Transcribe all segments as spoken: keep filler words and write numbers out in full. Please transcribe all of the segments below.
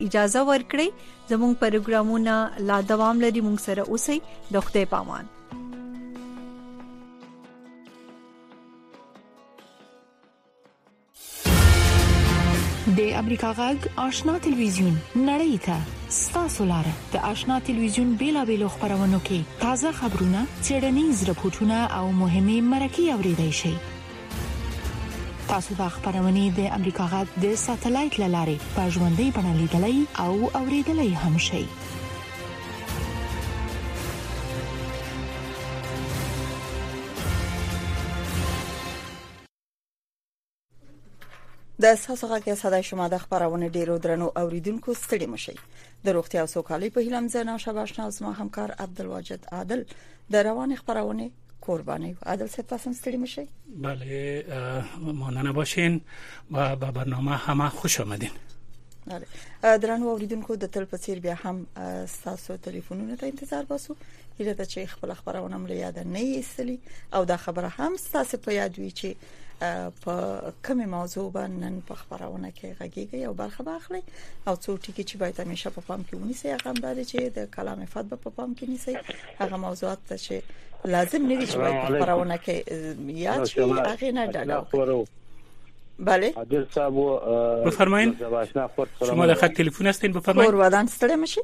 اجازه ورکړئ. زموږ پروګرامونه لا دوام لري. موږ سره اوسئ. د خدای پامان. د امریکا غږ آشنا ټلویزیون نړۍ ته ستاسو لاره. د آشنا ټلویزیون بیلابېلو خبرونو کې تازه خبرونه، څېړنیز راپورټونه او مهمه مرکې اوريدئ شئ. تاسو د خبرونې د امریکا غږ د ساتلایت لارې په ژوندۍ بڼه لیدلای او اوریدلای هم شئ. د اساسو غږی صداي شما د خبرونه ډیرو درنو اوریدونکو ستړي مشي. د روغتیا او سوکالۍ په هیله مزنه شباشنا از ما همکار عبدالواجد عادل د روان خبرونه قربانی. عادل صاحب تاسو ستړي مشي؟ بله ماننه باشین و به برنامه همه خوش آمدین. بله درنو اوریدونکو د تل په څیر بیا هم تاسو ټلیفونونو ته انتظار باسو. هیله ده چې خپل خبرونه مل یاد نه ایستلی او دا خبره هم تاسو په یاد وي چې په کومه موضوع باندې په خبرونه کې غږیږي او برخه واخلي او څو ټکي چې باید همیشه په پام کې ونیسي. هغه هم دا چې د کلام فت په پام کې نیسي. هغه موضوعات چې لازم نه دي چې باید په خبرونه کې یاد شي هغه نه ډاډه. بله عادل صاحب بفرمایئ. شما د خط تلیفون هستین، بفرمایئ. اور ودان ستړي مشي.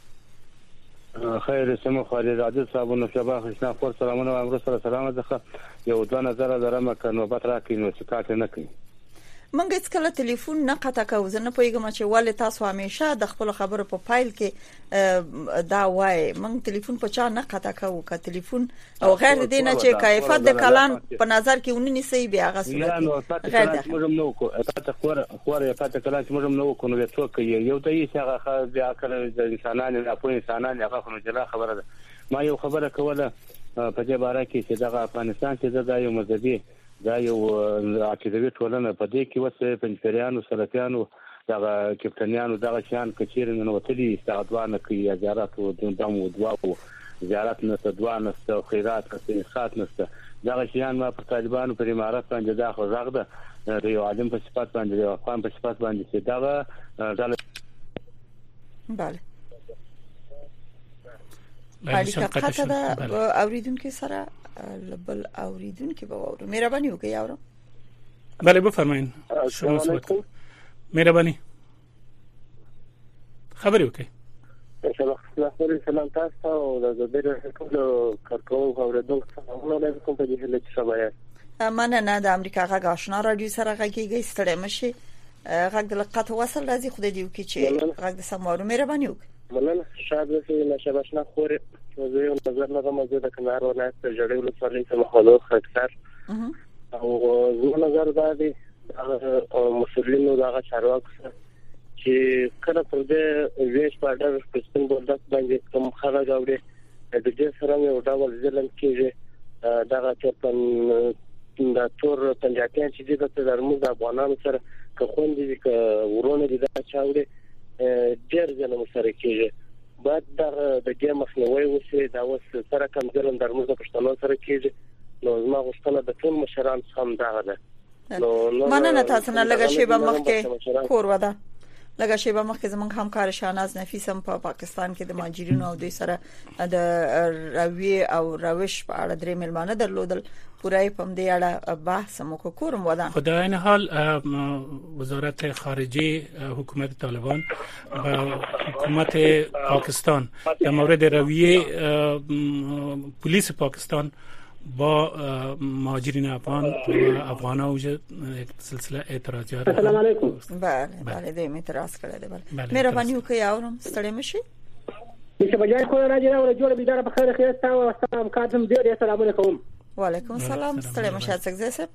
خیر سمو خالد عادل صاحب نو شبا خشنا خور سلامونه او امر سره سلام ده. یو ځان نظر درمه کنو بت راکې نو چې کاټ نه کوي. مونږ هیڅ کله ټلیفون نه قطع کوو. زه نه پوهیږم چې ولې تاسو همیشه د خپل خبرو په فایل کې دا وای مونږ ټلیفون په چا نه قطع کوو. که ټلیفون او غیر دې نه چې کیفیت د کلام په نظر کې ونی نسی بیا غا صورت غیر ده. موږ نو کو اته خور خور اته کله چې موږ نو کو نو څوک یو ته یې هغه بیا کله د انسانانو د اپو انسانانو هغه خو جلا خبره ده. ما یو خبره کوله په دې باره کې چې د افغانستان چې د یو مذهبي دا یو عقیدوي ټولنه په دې کې وسه پنځپریانو سلفیانو دغه کپټنیانو دغه شان کچیر نه وتلي استعدوانه کوي زیارت او دمو دواو زیارت نه تدوانه او خیرات او خات نسته دغه شان ما په طالبانو پر امارات باندې دا خو راغ ده د یو عالم په صفات باندې یو افغان په صفات باندې چې دغه ډله bale اړیکه قطه ده اوریدونکو سره بل اوریدونکو به وورو. مهرباني وکړئ یاورم. بله بفرمایئ. شما صحبت کن. مهرباني خبري وکړئ. سلام سلام تاسو او د زبیر ټول کارکونکو اوریدونکو سلامونه علیکم په دې هله چې سبا یې. مننه د امریکا غږ آشنا رادیو سره غږیږي ستړي مشي. غږ د لقط وصل راځي خو دې یو کې چې غږ د سموارو. مهرباني وکړئ. مننه شاده چې نشباشنا خور زه یو نظر نه کوم چې د کنار ولایت جړې ولسوالۍ څخه مخالف خطر او زه نظر دا دی مسلمانانو دغه چارواکو چې کله پر دې ویش پاډر پښتون بولدک باندې کوم خلک اوري د دې سره یو ډول ځلم کېږي دغه چې د تور پنځاتین چې د درمو د افغانانو سره که خوندې ک ورونه دي دا چاوړي ډېر ځله مسره کېږي. بعد د د دې مخنیوي وسه دا وس سره کوم ځلم درمو د پښتنو سره کېږي. نو زما غوښتنه د ټول مشران هم دا ده. نو مننه تاسو نه لږه شی به مخکې کور ودا لږه شی به مخکې زمونږ همکار شاهناز نفیس هم په پاکستان کې د ماجرینو او دوی سره د روي او روش په اړه درې ملمانه درلودل. پورای پم دې اړه بحث مو کوم ودان. خدای این حال وزارت خارجه حکومت طالبان و حکومت پاکستان در مورد رویه پلیس پاکستان با مهاجرین افغان و افغانا وجود یک سلسله اعتراضات. السلام علیکم. بله بله دې اعتراض کړی دی. بله مهرباني وکړئ اورم ستړي مشي. چې بجای خو راځي راو جوړ بيدار په خیر خیر تاسو او سلام کاتم دې السلام علیکم. وعلیکم السلام ستړي مشي څنګه زه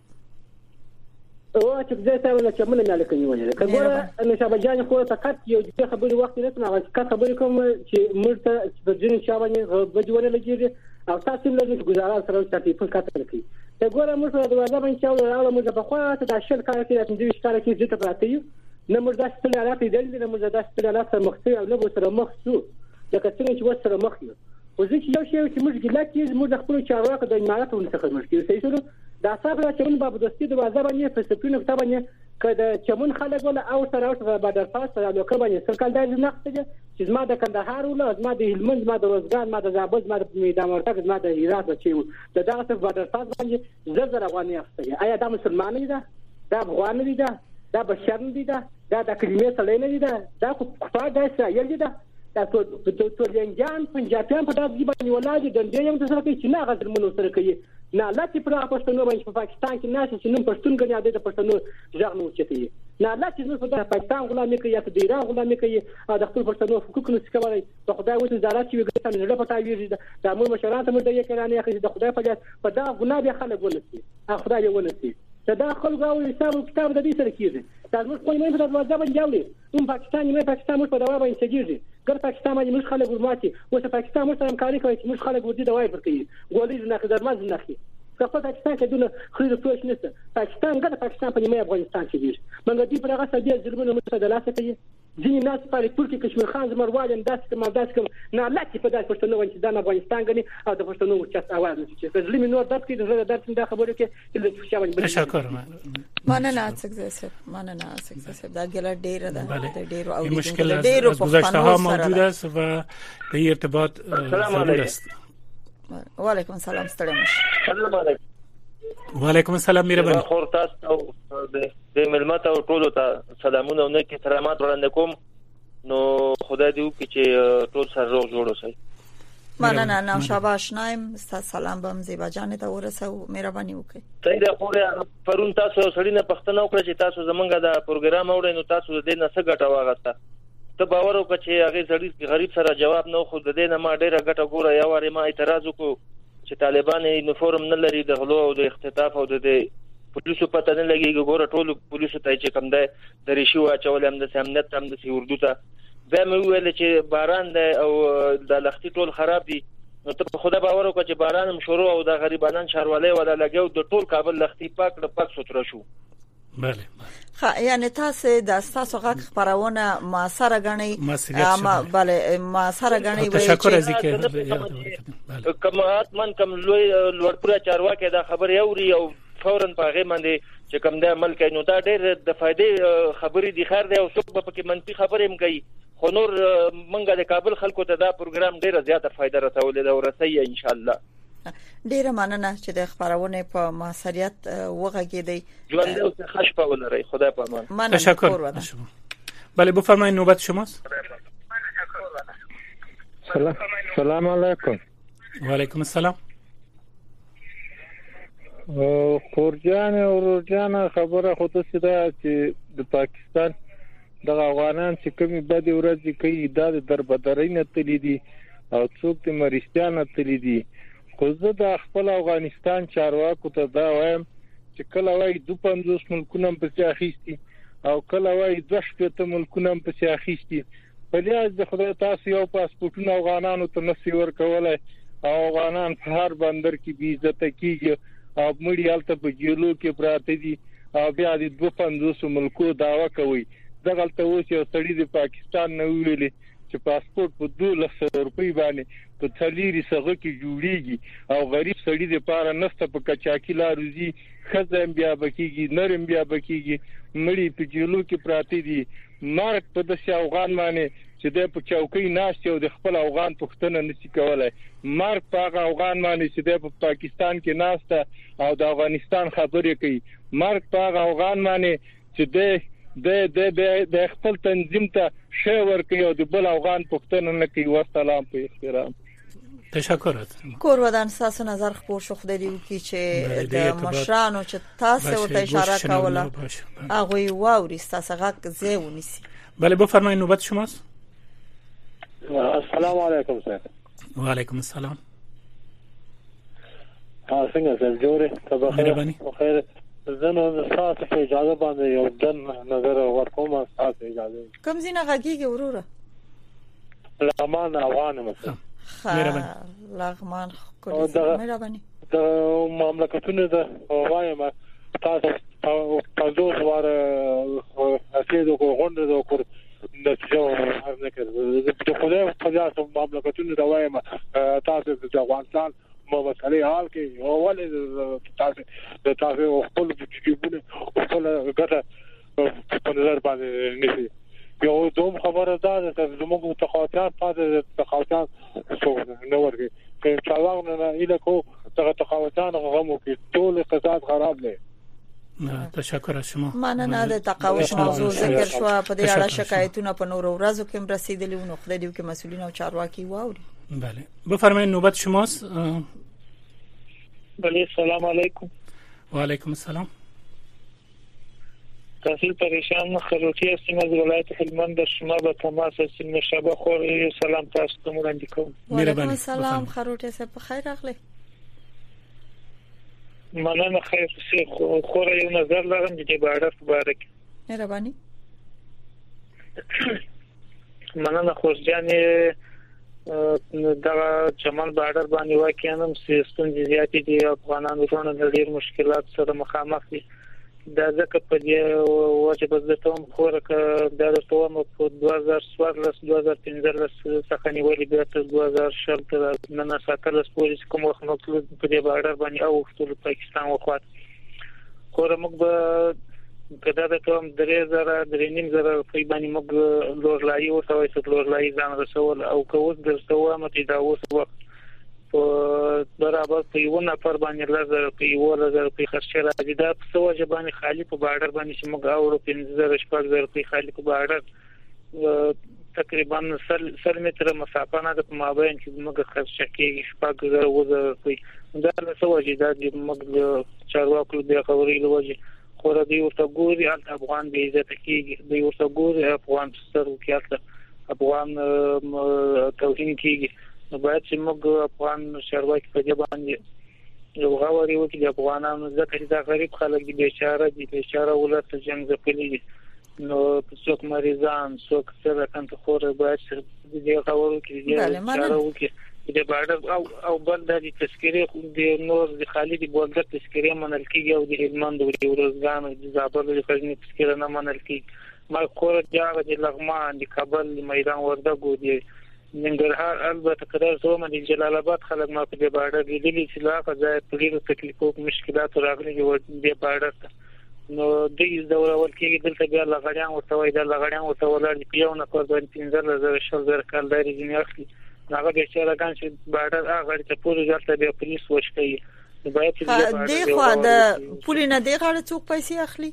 او چې زه تاسو چې موږ نه لکه کګوره نو شابجان خو فقط یو څه خبري وخت نه تنه چې خبرې کوم چې موږ ته د جن شابانه غوډونه لګیږي او تاسو موږ گزارا سره چې په کاتل کې دا ګوره موږ د وځه باندې چې راو موږ په خوا ته د شل کار کې د دې ښکار کې ځته پراته یو نه موږ د خپل حالات دل نه موږ د خپل حالات سره مخ ته او له سره مخ شو لکه څنګه چې وسره مخ یو او ځکه یو شی چې موږ ګلا کې موږ د خپل چارواکو د امارات ونڅخه موږ کې صحیح شو دا صاحب چې موږ په دوستي د وځه باندې په سپینو کتابونه کله چمن خلک ولا او سره او بدر پاس نو کله باندې سرکال دای نه څه چې زما د کندهار ولا زما د هلمند زما د روزګان زما د زابل زما د میدان ورتګ زما د هرات چې د دغه څه بدر پاس باندې زر زر افغاني اخته آیا دا مسلمان دي دا افغان دي دا دا بشر دي دا دا د کلمې سره نه دي دا دا کفار دا څه یل دي دا دا ټول ټول جنجان پنجابیان په داسې باندې ولادي د دې یو څه کوي چې نه غزر منو سره کوي نه لاته پر پښتنو باندې په پاکستان کې ناس چې نن پښتون غني د پښتنو ځغ نو چتي نه لاته نو په پاکستان غلامي کوي یا د ایران غلامي کوي د خپل پښتنو حقوق نه سکوي د خدای وته زارات چې وګړي نه لپاره ویږي د امر مشران ته مده یې کړانه اخی د خدای په لاس په دا ګناه به خلک ولسی خدای به ولسی دا خلک او حساب کتاب د دې سره کیږي دا موږ په نیمه د وځه باندې جوړي کوم پاکستان نه پاکستان موږ په دا باندې سګیږي ګر پاکستان باندې موږ خلک ورماتي او پاکستان موږ سره همکاري کوي چې موږ خلک ورته دا وایي ورکړي ګولې نه خدای مز نه خي که په پاکستان کې دونه خرید فروش نشته پاکستان ګر پاکستان په نیمه افغانستان کې دی موږ دې پر هغه سړي ظلمونه موږ د لاسه کوي ځینې ناس په ترکیه کشمیر خان زمروال انداز کوم انداز کوم نه لاته په داس پښتنو باندې د افغانستان غني او د پښتنو ورچت اواز نشي چې ظلم نور دات کې د درس د خبرو کې چې شاوند تشکر مننه څنګه مننه څنګه دا ګل ډیر ده د ډیرو او مشکل ډیرو گذشته ها موجود است و به ارتباط ضرور است. و علیکم السلام ستړي مشه. السلام علیکم. و علیکم السلام مهرباني. خور تاسو او د ملمت او ټولو ته سلامونه او نیک احترامات وړاندې کوم. نو خدای دې وکړي چې ټول سره روغ جوړ اوسئ. مننه نو شاباش نایم سلام بم زیبا جان ته ورسو مهرباني وکړئ. صحیح ده خو پرون تاسو سړی نه پښتنه وکړه چې تاسو زمونږ د پروګرام اورئ نو تاسو دې نه څه ګټه واغسته. ته باور وکړه چې هغه سړی غریب سره جواب نه خو د دې نه ما ډیره ګټه ګوره یا واره ما اعتراض وکړ چې طالبان یونیفورم نه لري د غلو او د اختطاف او د پولیسو پته نه لګي ګوره ټول پولیسو ته چې کم ده د ریشو اچول هم د امنیت هم د اردو ته به مې ویل چې باران ده او د لختي ټول خراب دي نو ته خدای باور وکړه چې باران هم شروع او د غریبانان شاروالۍ ولا لګیو د ټول کابل لختي پاک د پاک ستر شو. بله خا یعنی تاسو د تاسو غږ خبرونه ما سره غني ما بله ما سره غني وایي تشکر از اینکه کوم اتمن کوم لوی لوړپوره چارواکي دا خبر یوري او فورا په هغه باندې چې کوم د عمل کوي نو دا ډېر د فائدې خبرې دي خیر دی او څوک په کې منفي خبرې هم کوي خو نور منګه د کابل خلکو ته دا پروګرام ډېر زیاته فائدہ رسولې ده او رسي ان شاء الله. ډیره مننه چې د خبرونه په موثریت وغږیدي ژوند او خوش په ولري خدای په امان. تشکر. بله بفرمایید نوبت شماست. سلام سلام علیکم. و علیکم السلام. خورجان او ورجان خبره خو ته سده چې د پاکستان د افغانان چې کومي بد ورځي کوي د دربدرۍ نه تللی دي او څوک د مرستيان نه تللی دي خو زه د خپل افغانستان چارواکو ته دا وایم چې کله وای دوه پنځوس ملکونه په اخیستي او کله وای دوه شپږ ملکونه په اخیستي په لیاز د خدای تاسو یو پاسپورتونه افغانانو ته نسی ورکولای او افغانان په هر بندر کې بي عزت کیږي او مړی الته په جیلو کې پراته دي او بیا د دوه پنځوس ملکو داوا کوي دغه ته اوس یو سړی د پاکستان نه ویلي چې پاسپورت په دوه لک روپۍ باندې په تلیری سغه کې جوړیږي او غریب سړی د پاره نسته په کچاکی لاروزی خزم بیا بکیږي نرم بیا بکیږي مړی په جیلو کې پراته دي مارک په دسه افغان باندې چې د په چوکۍ ناشته او د خپل افغان پښتنه نشي کولای مارک په افغان باندې چې د په پاکستان کې ناشته او د افغانستان خبرې کوي مارک په افغان باندې چې د د د د خپل تنظیم ته شی ورکوي او د بل افغان پښتنه نه کوي والسلام په احترام. تشکر. کور ودان تاسو نظر خپور شو خدای دی کی چې د مشرانو چې تاسو ته اشاره کوله هغه واوري تاسو غږ زه ونیسي. بله بفرمایید نوبت شماست. السلام علیکم سر. و علیکم السلام. ها څنګه سر جوړه تبخیر خیر زنه تاسو په اجازه باندې یو دن نظر ورکوم تاسو اجازه کوم زینه غږیږي وروره لغمان افغان مثلا مهرباني لغمان کوم مهرباني د مملکتونو د وایم تاسو په دوه واره اکیدو کو غونډه د کور د څو نه کړو د خدای په ځای مملکتونو د وایم تاسو د افغانستان مو مسلې حال کې اول تاسو د تاسو خپل جيبونه خپل ګټه په نظر باندې نشي یو دوم خبره ده چې زموږ تقاطعات پاتې تقاطعات څو نو ورګي چې چاواغ نه اله کو څنګه تقاطعات غمو کې ټول اقتصاد خراب دی. تشکر از شما. مننه د تقاوش موضوع ذکر شو په دې اړه شکایتونه په نورو ورځو کې رسیدلي و نو خدای دې کې مسؤلین او چارواکي واوري. بله بفرمایید نوبت شماست. بله سلام علیکم. و علیکم السلام. تحصیل پریشان خروتی هستیم از ولایت هلمند. در شما به تماس هستیم. نشابه خور سلام تاسو ته وړاندې کوم. و علیکم السلام خروتی صاحب بخیر راغلی. مننه خیر سي خو یو نظر لرم چې عبارت مبارک. مهرباني. مننه خوشجانې دا جمال بارډر باندې واقعا هم سیستم زیاتې دي افغانانو ورونه ډېر مشکلات سره مخامخ دي. دا ځکه په دې وجه به زه ته هم خورکه دا ته هم په دوه زره څوارلس دوه زره پنځلس څخه نیولې بیا تر دوه زره شل تر نن ساتل پولیس کوم وخت نو په دې بارډر باندې او ټول پاکستان وخوات خو موږ به کدا د کوم درې زره درې نیم زره په باندې موږ لورلای او سوي څو لورلای ځان رسول او کوس درسته مته دا اوس وخت په برابر په یو نفر باندې لږ په یو لږ په خرچه راځي دا په سوجه باندې خالی په بارډر باندې چې موږ اورو پنځه زره شپږ زره په خالی په بارډر تقریبا سل متره مسافه نه د مابین چې موږ خرچه کې شپږ زره وزره په دا له سوجه دا د موږ چارواکو د خبرې لوجه خو د یو څګوري افغان به عزت کیږي د یو څګوري افغان سترو کې افغان توهین کیږي. نو باید چې موږ افغان چارواکي په دې باندې یو غوړی وکړي د افغانانو ځکه چې دا غریب خلک دي بیچاره دي بیچاره ولادت جنگ ځپلي دي نو څوک مریضان څوک سره کنت خور باید دې غوړو کې دې چاره وکړي د بارډر او او بل د تذکرې د نور د خالد بولدر تذکرې منل کیږي او د هلمند او د ورزګان او د زابل د خزنې تذکرې نه منل کیږي ما خور جاغه د لغمان د کابل میدان وردګو دي ننګرهار البته قرار زوم د جلال آباد خلک ما په دې بارډر لیدلي چې لا غځای پرې تکلیفو مشکلات راغلي و د بارډر نو د یو ډول ول کې دلته بیا لغړیان ورته وای د لغړیان ورته ولر دی یو نه پر باندې پنځه زره شل زره کال لري جنې اخلي هغه د چرګان چې بارډر هغه ته پوره ځلته بیا پولیس وشکي باید چې د خو د پولی نه دی غاړه څوک پیسې اخلي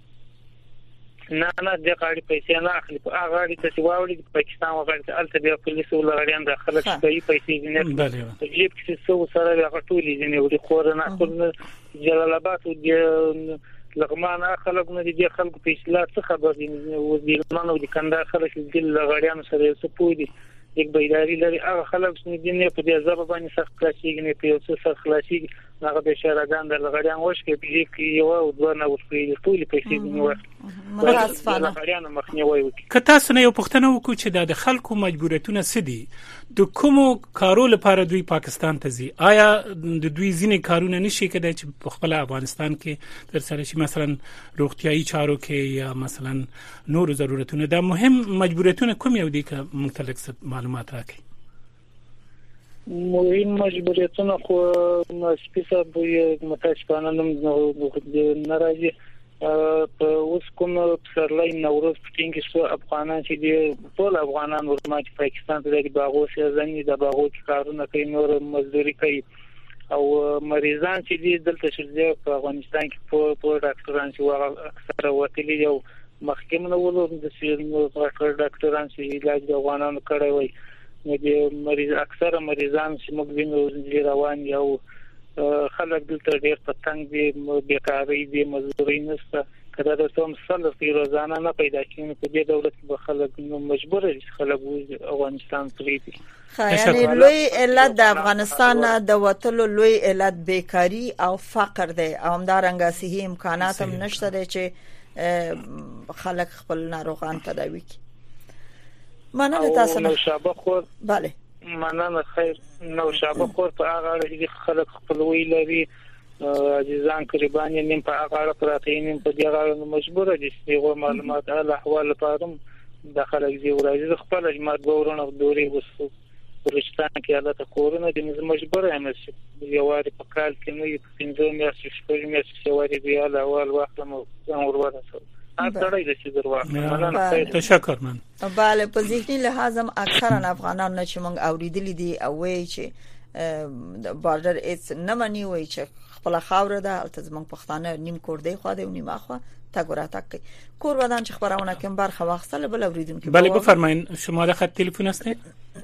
نه نه د غاړي پیسې نه اخلي هغه غاړي ته واوړي پاکستان وغړي الته بیا پولیس ولغړیان داخله کوي پیسې نه بله جيب کې څو سره هغه ټولې جنې وري خور نه خپل جلال آباد او د لغمان خلک نه دي خلکو په اصلاح څه خبر دي او د لغمان او د کندهار خلک د لغړیان سره څه پوي یک بیداری لري هغه خلک چې دینه په دې ځبه باندې سخت کلاسیک نه په څه سخت کلاسیک هغه به شهرګان د لغړیان وښ کې په کې یو او دوه نه ورپی ټول پیسې دی نو مراسفانه لغړیان مخنیوي وکړي که تاسو نه یو پښتنه وکړو چې د خلکو مجبوریتونه سدي د کومو کارو لپاره دوی پاکستان ته ځي آیا د دوی ځینې کارونه نشي کېدای چې په خپل افغانستان کې تر سره شي مثلا روغتيایي چارو کې یا مثلا نور ضرورتونه دا مهم مجبوریتونه کوم یو دي که مختلف معلومات راکړي مهم مجبوریتونه خو سپیڅه به متاسفانه ناراضي په اوس کوم پسرلی نوروز پټینګ شو افغانان چې دی ټول افغانان ورمات پاکستان ته د باغو سیزنی د باغو کارونه کوي نور مزدوري کوي او مریضان چې دی دلته شې په افغانستان کې په په ډاکټران چې اکثره وتلي یو محکمه ولور د سیمو ډاکټران چې علاج د افغانانو کړی وي نو د مریض اکثره مریضان چې موږ وینو روان یو خلک دلته ډېر پتنګ دي بیکاری دي مزدوري نشته کله د څوم سره په روزانه نه پیدا کیږي په دې دولت کې خلک نو مجبور دي خلک افغانستان پریږدي یعنی لوی علت د افغانستان د وټلو لوی علت بیکاری او فقر دی او همدارنګه صحي امکانات هم نشته دي چې خلک خپل ناروغان تداوي کوي مننه تاسو نو شابه خور bale مننه خیر نو شابه خور په هغه اړه چې خلک خپلوي لري عزیزان قرباني نیم په هغه اړه پراته نیم په دې اړه مجبور دي چې معلومات ال احوال لپاره د خلک دی ورایي خپل جماعت ورونه دوري وسو ورشتان کې حالت کورونه د مجبور یم چې یو واري په کال کې نه پنځه میاشتې شپږ میاشتې واري دی ال اول وخت مو ځان ورورسو هر سړی د چې درواغ تشکر من بله په ذهني لحاظ هم اکثرا افغانان نه چې موږ اوریدلی دي او وایي چې بارډر ایتس نه مني وایي چې خپل خاور ده البته زموږ پښتانه نیم کور دی خو د نیم اخوا تاګورا تک کور ودان چې خبرونه کوم برخه واخصله بل اوریدونکو بله بفرمایید شما را خط تلفن هستید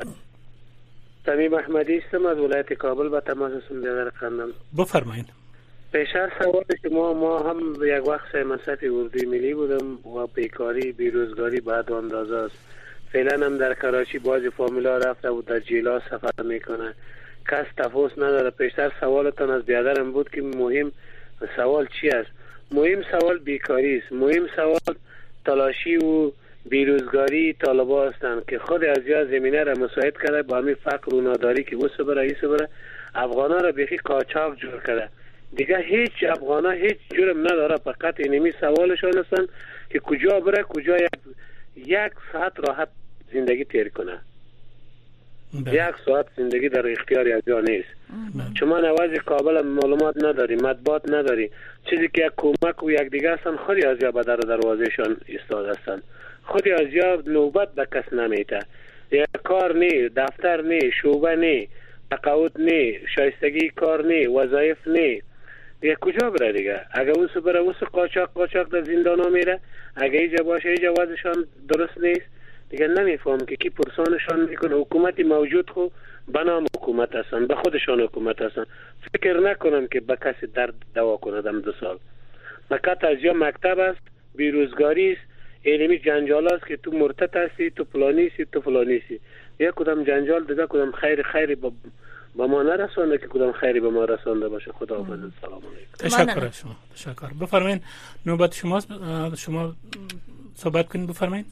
تمیم احمدی هستم از ولایت کابل با تماس هستم در خانم بفرمایید پیشتر سوال شما ما هم یک وقت مصرف اردوی ملی بودم و بیکاری بیروزگاری بعد اندازه است فعلا هم در کراچی باز فامیلا رفته و در جیلا سفر میکنه کس تفاوت نداره پیشتر سوالتان از بیادرم بود که مهم سوال چی است مهم سوال بیکاری است مهم سوال تلاشی و بیروزگاری طالبا هستند که خود از یا زمینه را مساعد کرده با همین فقر و ناداری که وسه بره ایسه بره افغانا را بیخی قاچاق جور کرده دیگه هیچ افغانا هیچ جرم نداره فقط اینمی سوالشان هستند که کجا بره کجا یک, یک ساعت راحت زندگی تیر کنه بله. یک ساعت زندگی در اختیار از جا نیست شما نواز کابل معلومات نداری مطبوعات نداری چیزی که یک کمک و یک دیگه هستن خودی از یا به در دروازهشان ایستاد هستن خودی از یا نوبت به کس نمیته یک کار نی دفتر نی شعبه نی تقاعد نی شایستگی کار نی وظایف نی دیگه کجا بره دیگه اگه اوس بره اوس قاچاق قاچاق در زندانا میره اگه ایجا باشه ایجا وضعشان درست نیست دیگه نمیفهم که کی پرسانشان میکنه حکومتی موجود خو بنام حکومت هستن به خودشان حکومت هستن فکر نکنم که به کسی درد دوا کنه دم دو سال مکت از یا مکتب است بیروزگاری است علمی جنجال است که تو مرتد هستی تو فلانیسی تو فلانیسی یک کدام جنجال دیگه کدام خیر خیری با با ما نرسانده که کدام خیری به ما رسانده باشه خدا حافظ سلام علیکم تشکر از شما تشکر بفرمایید نوبت شما شما صحبت کنید بفرمایید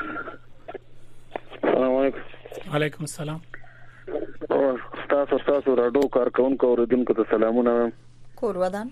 السلام علیکم علیکم السلام استاد استاد راډیو کارکونکو اوریدونکو ته سلامونه کور ودان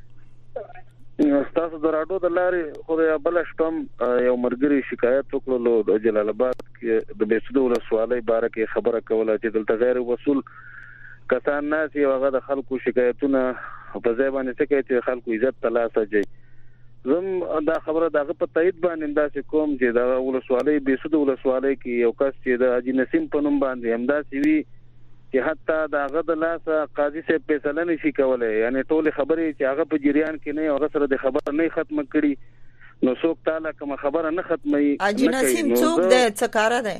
استاد د راډیو د لارې خو د بل شپم یو مرګري شکایت وکړلو د جلال آباد کې د بیسودو ولسوالۍ باره کې خبره کوله چې دلته غیر وصول کسان ناس یو هغه د خلکو شکایتونه په ځای باندې څه کوي چې خلکو عزت تلاسه جي زم دا خبره دغه په تایید باندې انداز کوم چې دا ولسوالۍ بیسودو ولسوالۍ کې یو کس چې د اجي نسیم په نوم باندې همداس وی چې حتی داغه د لاسه قاضي صاحب فیصله نشي کولای یعنی ټول خبرې چې هغه په جریان کې نه هغه سره د خبر نه ختم کړي نو څوک تعالی کوم خبره نه ختمي اجي نسیم څوک د څه کار ده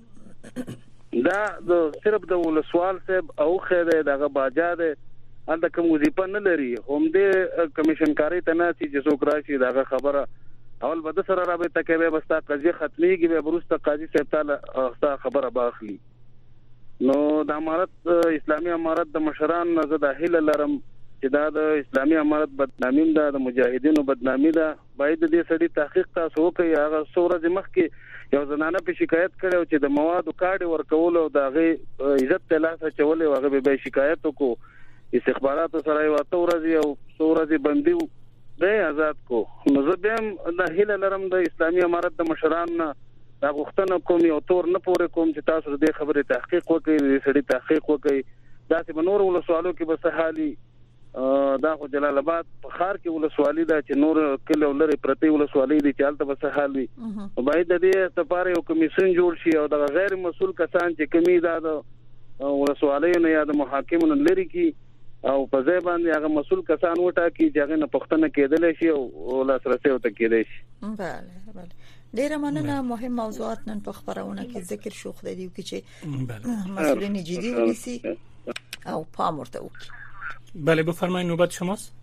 دا د صرف د ولسوال صاحب او خیره دغه باجا ده انده کوم وظیفه نه لري هم دې کمیشن کاری ته نه چې څوک راشي دغه خبره اول بده سره رابطه کوي بس تا قضیه ختميږي به برسته قاضي صاحب تعالی خبره باخلي نو د امارت اسلامي امارت د مشران نه زه د هیله لرم چې دا د اسلامي امارت بدنامي ده د مجاهدینو بدنامي ده باید د دې سړي تحقیق تاسو وکړئ هغه څوره مخکې یو زنانه په شکایت کړو چې د موادو کارت ورکول او د غي عزت تلاسه چولې هغه به شکایت وکړو استخبارات سره یو تورزي او تورزي بندي د آزاد کو نو زه به د هیله لرم د اسلامي امارت د مشران نه دا غوښتنه کوم یو تور نه پورې کوم چې تاسو دې خبره تحقیق وکړئ سړي تحقیق وکړئ دا چې بنور ولسوالو کې به سهالي دا خو جلال آباد په خار کې ولسوالي دا چې نور کله ولري پرتی ولسوالي دي چې حالت به سهالي باید د دې لپاره یو کمیسیون جوړ شي او د غیر مسؤل کسان چې کمی دا د ولسوالي نه یا د محاکمونو لري کې او په ځای باندې هغه مسؤل کسان وټاکي چې هغه نه پښتنه کېدل شي او لاسرسي وته کېدل شي بله بله ډیره مننه مهم موضوعات نن په خبرونه کې ذکر شو خو د دې کې چې مسئولین جدي ونیسي او پام ورته وکړي بله بفرمایید نوبت شماست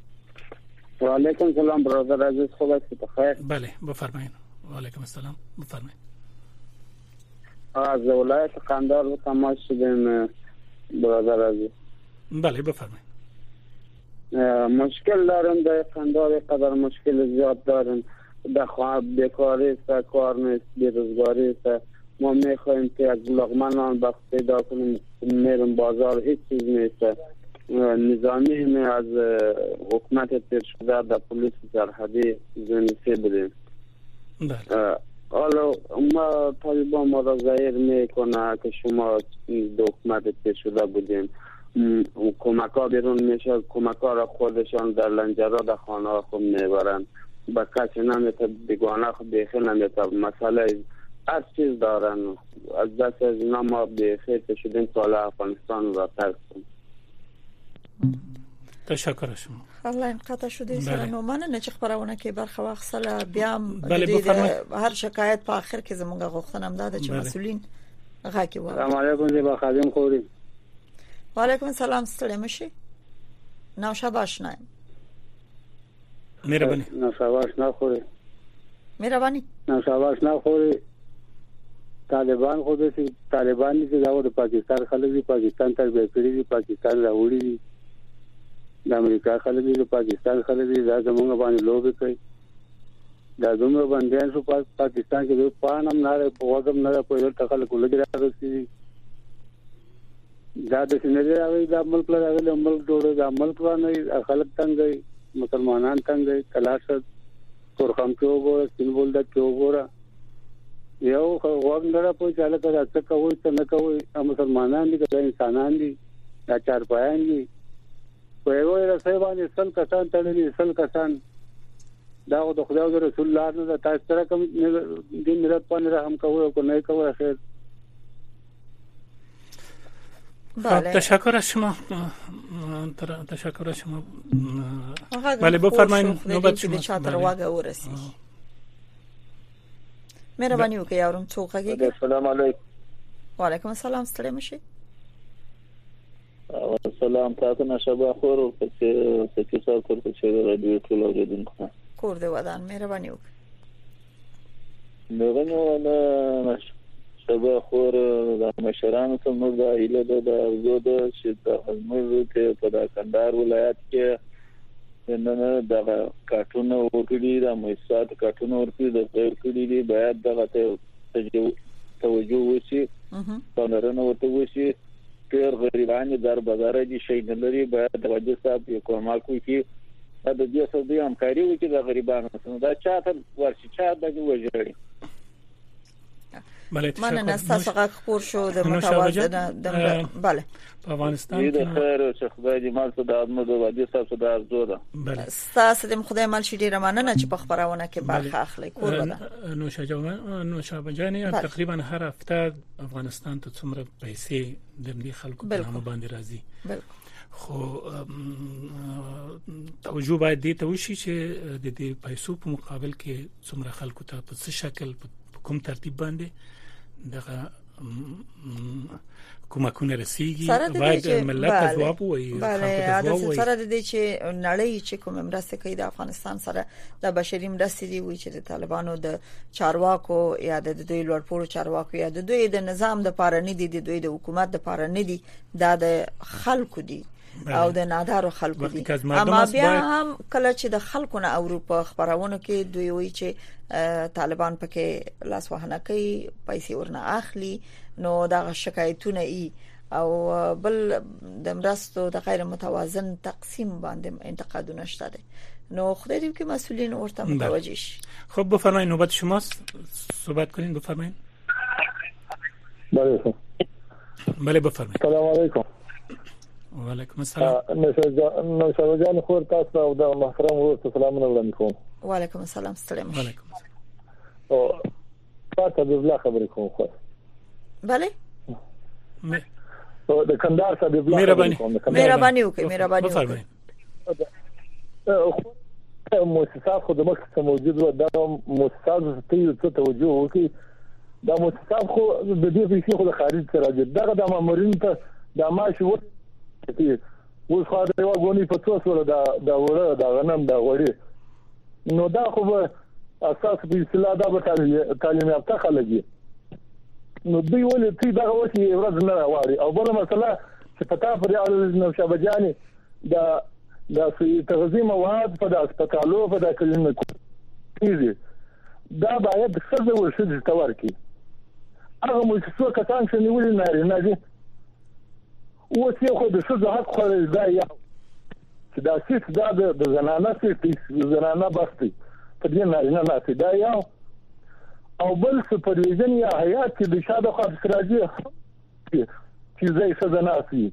و علیکم سلام برادر عزیز خوب هستید بخیر بله بفرمایید و علیکم السلام بفرمایید از ولایت قندهار رو تماس شدیم برادر عزیز بله بفرمایید مشکل دارن در قندهار قدر مشکل زیاد دارن در خواب بیکاری است کار نیست بیروزگاری است ما میخوایم که از لقمنان بخش پیدا کنیم میرم بازار هیچ چیز نیست نظامی می از حکومت تیر شده در پلیس سرحدی زنیسی بودیم حالا ما طالبا ما را ظاهر میکنه که شما در حکومت تیر شده بودیم کمک ها بیرون میشه کمک ها را خودشان در لنجرها در خانه ها خود میبرن بکاش نمیتونه بیگانه خود بیخی نمیتونه مسئله هر چیز دارن. از دست از اینا ما بیخی شدیم سال افغانستان را ترک کنیم. تشکر شما. الله انقطع شده سره نو مننه چې خبرونه کې برخه واخصله بیا هر شکایت په اخر کې زمونږ غوښتنه هم ده چې مسؤلین غاکي وایي. السلام علیکم زیبا خادم خوري. وعلیکم السلام ستړي مشي. نو شاباش نه. مهرباني. نو شاباش نه خوري. مهرباني. نو شاباش نه خوري. طالبان خو دې طالبان دي چې د پاکستان خلک دي پاکستان ته به کړی دي پاکستان راوړي دي. د امریکا خلک دي پاکستان خلک دي دا زموږ باندې لوبي کوي. دا زموږ باندې شو پاکستان کې د پانم نه په وګم نه په یو ټکل کولګي راځي. دا د سینې راوي دا ملک راغلی ملک جوړه دا ملک باندې خلک څنګه مسلمانان څنګه تلاش تورخم کې وګوره سیمبول د کې وګوره یو وګندره په چاله کړه څه کوي څه نه کوي مسلمانان دي که انسانان دي دا چار پایان دي په یو رسې باندې سل کسان تړلي سل کسان دا د خدای او رسول الله نه تاسو سره کوم دین ملت باندې رحم کوي او نه کوي خیر. بله تشکر از شما. تشکر از شما. بله بفرمایید نوبت شما. چاتر واقع ورسی. مهرباني وکړئ یارم څوکه. السلام علیکم. وعلیکم السلام ستړي مشي. سلام تاسو نه شبا خور او چې چې څو کور ته چې رادیو ټول اوریدونکو کور دې ودان مهرباني وکړئ. نو نه شبا خور د مشرانو ته موږ د ایله د ارزو د چې د موږ ته په کندهار ولایت کې نن د کارټون ورکړي د مېسات کارټون ورکړي د غیر کړي دی باید دغه ته توجه وشي څنګه ورته وشي ډېر غریبان در بازار دي شي نه لري باید د وجه صاحب یو کومه کوي چې د دې سره د همکاري وکړي د غریبانو سره دا چاته ورشي چا د وجړي. بله من نستاسو غاک خور شو د متوازنه د بله په افغانستان کې د خیر چې خدای دې مال ته د احمد وادي تاسو د ارزو ده. بله تاسو د خدای مال شي ډیره مننه چې په خبرونه کې برخه اخلي کور ودا. نو شاجو نو شابجانی تقریبا هر هفته افغانستان ته څومره پیسې د دې خلکو په نامه باندې راځي. بله خو توجه باید دې ته وشي چې د دې پیسو په مقابل کې څومره خلکو ته په څه شکل په کوم ترتیب باندې دغه کومکونه رسیږي باید ملت ځواب وایي. بله د سره د دې چې نړۍ چې کوم مرسته کوي د افغانستان سره د بشري مرستې دی وی چې د طالبانو د چارواکو یا د دوی لوړپوړو چارواکو یا د دوی د نظام د پاره نه دي د دوی د حکومت د پاره نه دي دا د خلکو دي او د نادارو خلکو دي. اما بیا هم کله چې د خلکو نه اروپا خبرونه کې دوی وی چې طالبان پکې لاس وهنه کوي پیسې ورنه اخلي نو دا شکایتونه ای او بل د مرستو د غیر متوازن تقسیم باندې انتقادونه شته دي نو خدای دې کې مسئولین ورته متوجه شي. خب بفرمایید نوبت شماست صحبت کنین بفرمایید. بله بله بفرمایید. سلام علیکم. و علیکم السلام. نو شاوجان خور تاسو او د محترم ورته سلامونه وړاندې کوم. و علیکم السلام ستړي مشه. وعلیکم او تاسو د بلا خبرې کوم خو. بله او د کندهار څخه د بلا مهرباني مهرباني وکړئ مهرباني بفرمایئ. مؤسسات خو د مخکې موجود و دا مؤسسات ته څه توجه وکړي دا مؤسسات خو د دې پیسې خو د خارج څخه راځي دغه د مامورین ته د معاش و اوس خو دا یو غونی په څو سره دا دا وره دا غنم دا وړي نو دا خو به اساس په اصطلاح دا به تعلیم یافته خلک نو دوی ولې چې دا وشي ورځ نه راوړي او بل مسله چې پتا پر نو شابجاني دا دا تغذیه مواد په د هسپتالو په د کلینیکو کیږي دا باید څه ورشي تور کی هغه مؤسسو کسان چې نیولې نه نه دي او چې خو د څه حق خو دا یا چې دا څه دا د زنانه څه زنانه بستي په دې نه نه نه دا یا او بل سپرویژن یا حیات کې د شاده خو استراجي چې زې څه زناسي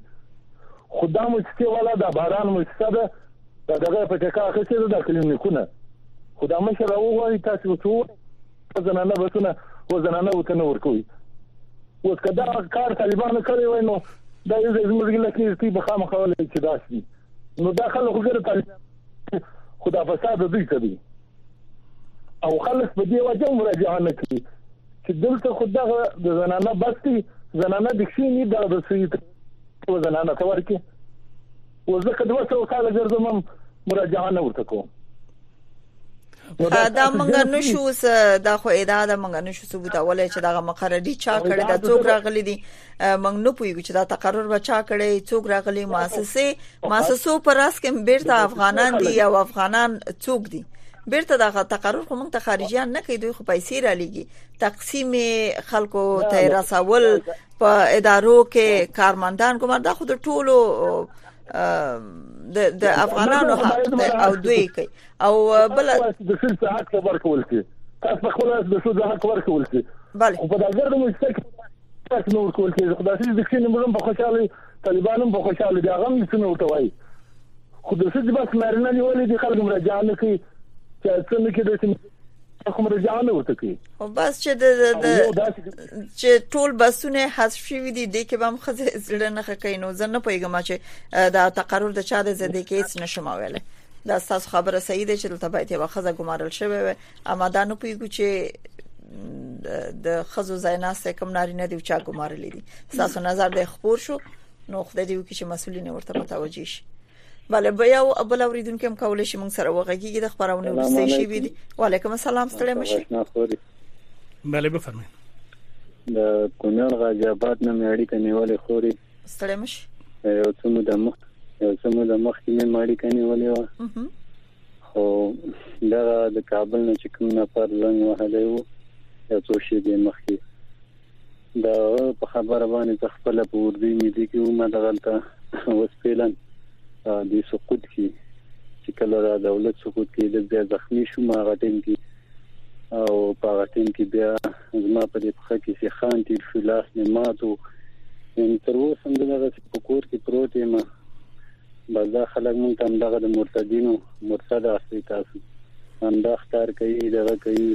خدای مو چې ولا د باران مو څه ده دغه په کې کار کوي د کلینیکونه خدای مشر راوړي تاسو څو زنانه بسونه و زنانه وته نور کوي اوس کدا کار طالبانو کوي وای نو دا یو زموږ لکه چې په خامخا ولې چې داسي نو داخله خو ګره طالب خدا فساد دوی کوي او خلک په دې وجه مراجعه نه کوي چې دلته خدای د زنانه بستی زنانه د کښینی د رسید و زنانه تورکی و زه کله څو کال ګرځم مراجعه نه ورته کوم دا مونږ نشو دا خو ادعا ده مونږ نشو ثبوت اولای چې دا مقرری چا کړی دا څوک راغلي دي مونږ نه پوهیږو چې دا تقرر بچا کړی څوک راغلي مؤسسه مؤسسو پر اس کې بیرته افغانان دي او افغانان څوک دي بیرته دا تقرر خو مونږ ته خارجيان نه کوي دوی خو پیسې را لګي تقسیم خلکو ته رسول په ادارو کې کارمندان کومه دا خو د ټولو د د افغانانو حق او دوی کوي او بل د څه حق ورکول کی تاسو خپل د څه حق ورکول کی بله په دا ګرځم چې تاسو نو ورکول کی خدای دې د کښینې موږ په خوشاله طالبانو په خوشاله دي هغه څه نو توای خو د څه بس مارنه نیولې دي خلک مراجعه نه کوي چې څنګه کې د څه کوم مراجعه نه ورته کوي او بس چې د چې ټول بسونه حذف شوي دي د کې بم خزه زړه نه کوي نو زه نه پوهیږم چې دا تقرر د چا د زده کې هیڅ نشم ویل دا تاسو خبره صحیح ده چې دلته باید یو خزه ګمارل شوی وي اما دا نه پوهیږو چې د خزو زیناسته کوم نارینه دی چا ګمارل دي تاسو نظر د خبر شو نو خدای دې وکړي چې مسؤلین ورته متوجه شي بله بیا او بل اوریدونکو هم کولای شي موږ سره وغږیږي د خبرونه ورسته شي وي وعلیکم السلام ستړي مشه بله بفرمایئ د کونړ غازی آباد نه مېړی کني ولې خوري ستړي مشه یو څه مو د مخ یو څه مو د مخ کې مېړی کني ولې و خو دا د کابل نه چې کوم نفر زنګ وهلی وو یو څو شي د مخ کې دا په خبره باندې خپل په اردو مې دي کې ومه دغلته وسپیلن د سقوط کې چې کله د دولت سقوط کې د بیا زخمی شو ما غټین کې او په غټین کې بیا زما په دې په کې چې خان تیر شو لاس نه ماتو ان تر اوسه دغه په کور کې پروت یم بازار خلک مونږ ته دغه د مرتدینو مرتد اصلي تاسو هم دا اختیار کوي دغه کوي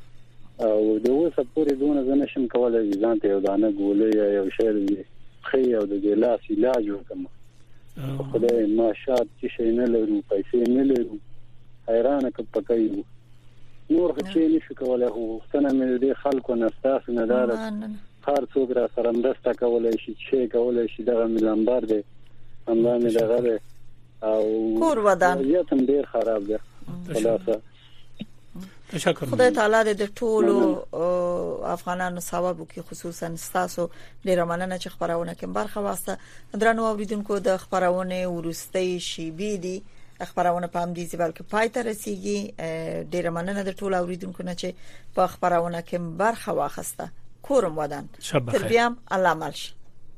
او د اوسه پورې دونه زنه شم کولای ځان ته یو دانه ګولې یا یو شی دی خي او د ګلاس علاج وکم خدای ما شاد چې شي نه لرو پیسې نه لرو حیرانه کپ پکایو نور هیڅ نشو کولای خو څنګه مې دې خلکو نه تاسو نه دار هر څوک را سره مرسته کولای شي چې کولای شي دغه ملامبار دی همدا مې دغه او کور ودان یا تم ډیر خراب دی خلاصه تشکر خدای تعالی د ټولو افغانانو ثواب وکي خصوصا تاسو ډیر مننه چې خبرونه کوم برخه واسطه درنو اوریدونکو د خبرونه ورستۍ شی بي دي خبرونه پام دي بلکې پای ته رسیږي ډیر مننه د ټولو اوریدونکو نه چې په خبرونه کوم برخه واخسته کورم ودان تر بیا الله مالش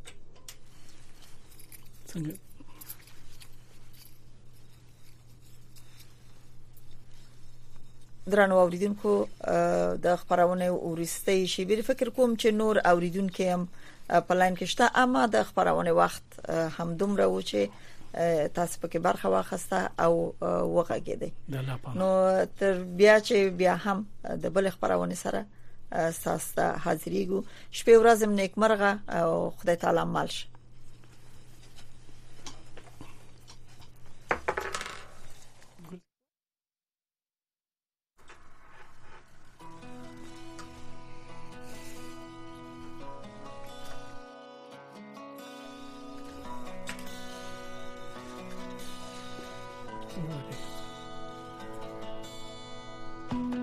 درنو اوریدونکو د خبرونه ورستۍ شی بي فکر کوم چې نور اوریدونکو هم په لاین کې شته اما د خبرونه وخت هم دومره و چې تاسو پکې برخه واخسته او وغږیدئ نو تر بیا چې بیا هم د بل خبرونه سره تاسو حاضرېږو شپه ورځ هم نیکمرغه او خدای تعالی مالش Thank you.